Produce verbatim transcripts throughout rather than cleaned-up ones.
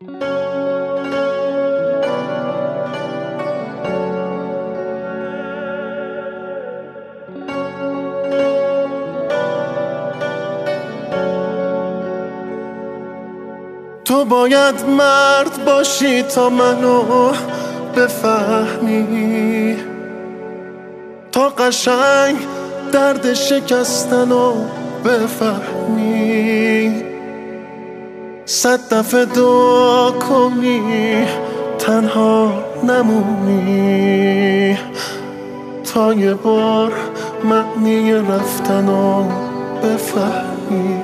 تو باید مرد باشی تا منو بفهمی، تا قشنگ درد شکستنو بفهمی. صد دفعه دعا کنی تنها نمونی، تا یه بار معنی رفتنو بفهمی.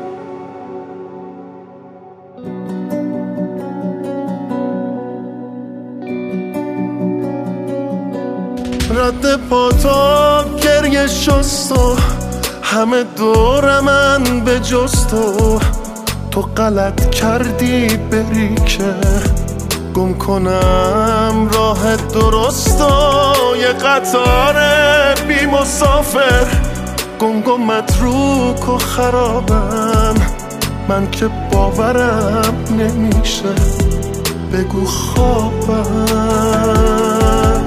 رد پاتا گریه شست و همه دور من به جز تو. تو غلط کردی بری که گم کنم راه درست و یه قطار بی مسافر گم گم متروک و خرابم. من که باورم نمیشه بگو خوابم.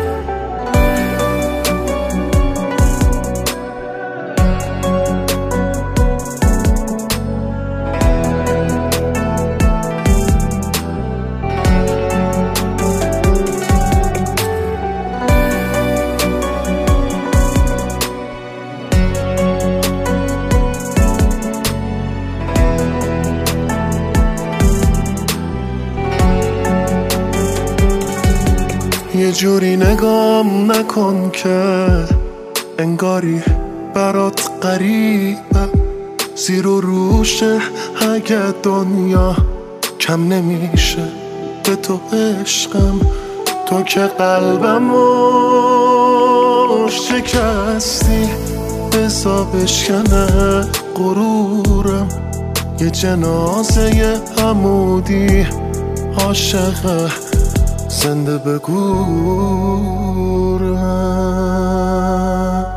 یه جوری نگام نکن که انگاری برات غریبه، زیر و روشه اگه دنیا کم نمیشه به تو عشقم. تو که قلبمو شکستی بزا بشکنه غرورم. یه جنازه عمودی عاشقه زنده بگورم.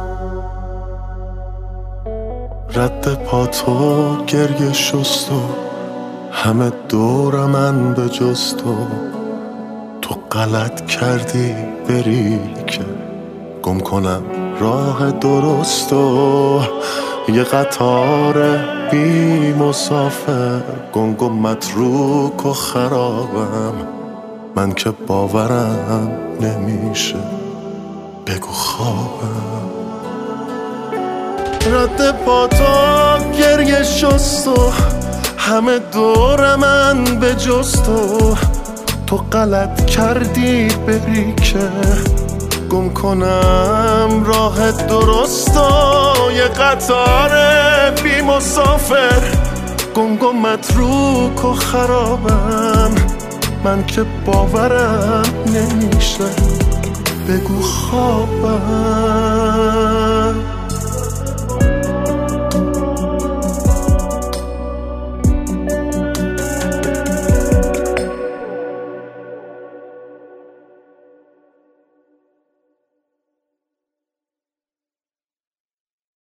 رد پاتو گریه شست و همه دور من به جز تو. تو غلط کردی بری که گم کنم راه درست و یه قطار بی مسافر گم گم متروک و خرابم. من که باورم نمیشه بگو خوابم. رد پاتا گریه شست و همه دور من به جز تو. تو غلط کردی بری که گم کنم راه درست و یه قطار بی مسافر گم گم متروک و خرابم. من که باورم نمیشه بگو خوابم.